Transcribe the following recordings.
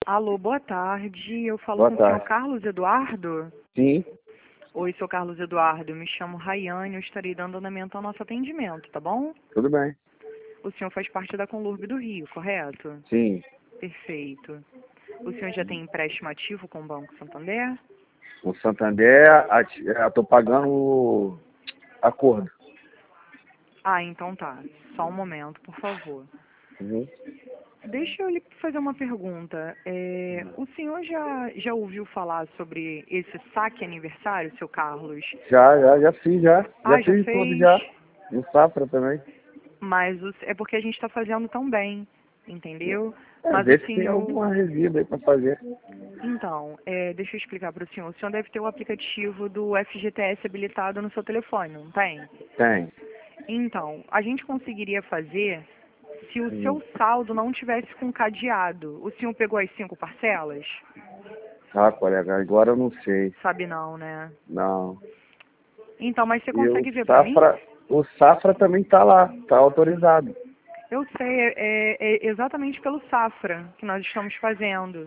Alô, boa tarde. Eu falo Boa com o senhor tarde. Carlos Eduardo? Sim, Oi, sou Carlos Eduardo. Eu me chamo Rayane. Eu estarei dando andamento ao nosso atendimento, tá bom? tudo bem. O senhor faz parte da Conlurb do Rio, correto? Sim. Perfeito. O senhor já tem empréstimo ativo com o Banco Santander? O Santander, eu tô pagando o acordo. Ah, então tá. Só um momento, por favor. Uhum. Deixa eu lhe fazer uma pergunta. O senhor já ouviu falar sobre esse saque aniversário, seu Carlos? Já fiz, já. Já Ah, já fiz tudo, fez? já. No Safra também. Mas é porque a gente está fazendo tão bem, entendeu? É, Mas o vê se tem senhor... alguma resíduo aí pra fazer. Então, deixa eu explicar para o senhor. O senhor deve ter o aplicativo do FGTS habilitado no seu telefone, não tem? Tem. Então, a gente conseguiria fazer se o Hum. seu saldo não tivesse com cadeado. O senhor pegou as 5 parcelas? Ah, colega, agora eu não sei. Sabe não, né? Não. Então, mas você E consegue ver para mim? O Safra também tá lá, tá autorizado. Eu sei, é exatamente pelo Safra que nós estamos fazendo.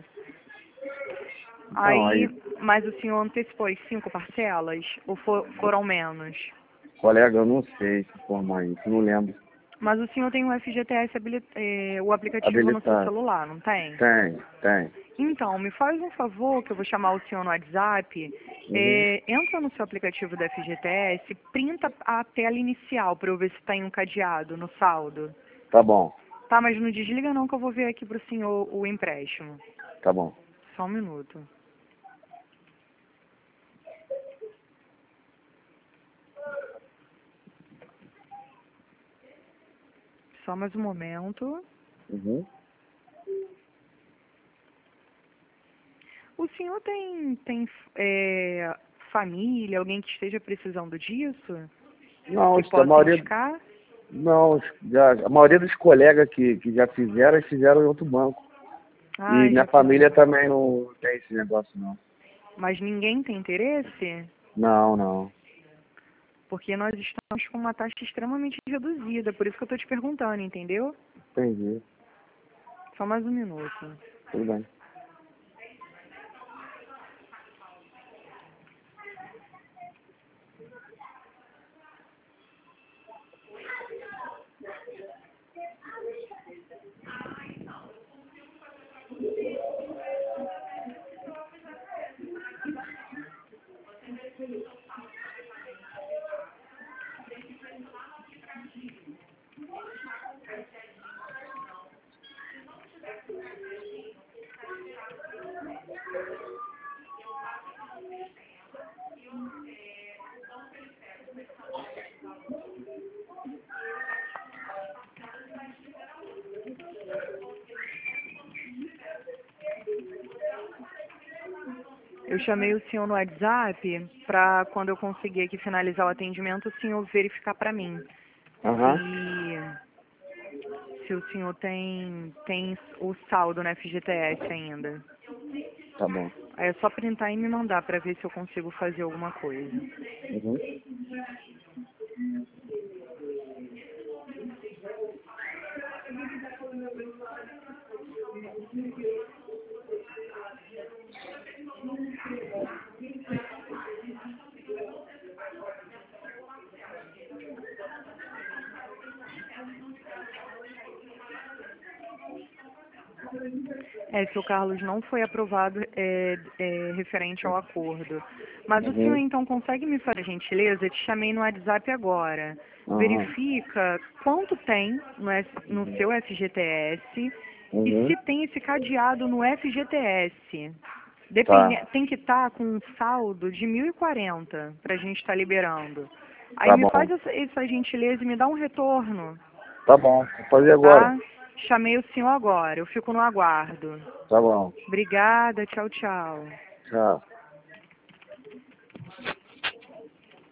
Não, aí, Mas o senhor antecipou as 5 parcelas? Ou foram menos? colega, eu não sei se formar isso, não lembro. Mas o senhor tem o FGTS, o aplicativo no seu Habilitado. celular, não tem? Tem. Então, me faz um favor, que eu vou chamar o senhor no WhatsApp. Uhum. Entra no seu aplicativo do FGTS, printa a tela inicial para eu ver se está em um cadeado no saldo. Tá bom, Tá, mas não desliga não que eu vou ver aqui pro senhor o empréstimo. tá bom. Só um minuto. Só mais um momento. Uhum. O senhor tem família, alguém que esteja precisando disso? Não, Que acho que a possa maioria, indicar? não, a maioria dos colegas que já fizeram, eles fizeram em outro banco. E Ah, minha já família fizeram. também não tem esse negócio, não. Mas ninguém tem interesse? Não. Porque nós estamos com uma taxa extremamente reduzida, por isso que eu estou te perguntando, entendeu? Entendi. Só mais um minuto. Tudo bem. Eu chamei o senhor no WhatsApp para quando eu conseguir aqui finalizar o atendimento, o senhor verificar para mim Aham, se o senhor tem o saldo no FGTS ainda. tá bom. Aí é só printar e me mandar para ver se eu consigo fazer alguma coisa. Uhum. Seu Carlos, não foi aprovado referente ao acordo. Mas o senhor Uhum. então consegue me fazer a gentileza? Eu te chamei no WhatsApp agora. Aham. Verifica quanto tem no seu FGTS e Uhum. se tem esse cadeado no FGTS. Tá, Tem que estar com um saldo de 1.040 para a gente estar liberando. Aí tá me bom. faz essa gentileza e me dá um retorno, Tá bom, vou fazer agora. tá? Chamei o senhor agora, eu fico no aguardo. Tá bom. Obrigada, tchau, tchau. Tchau.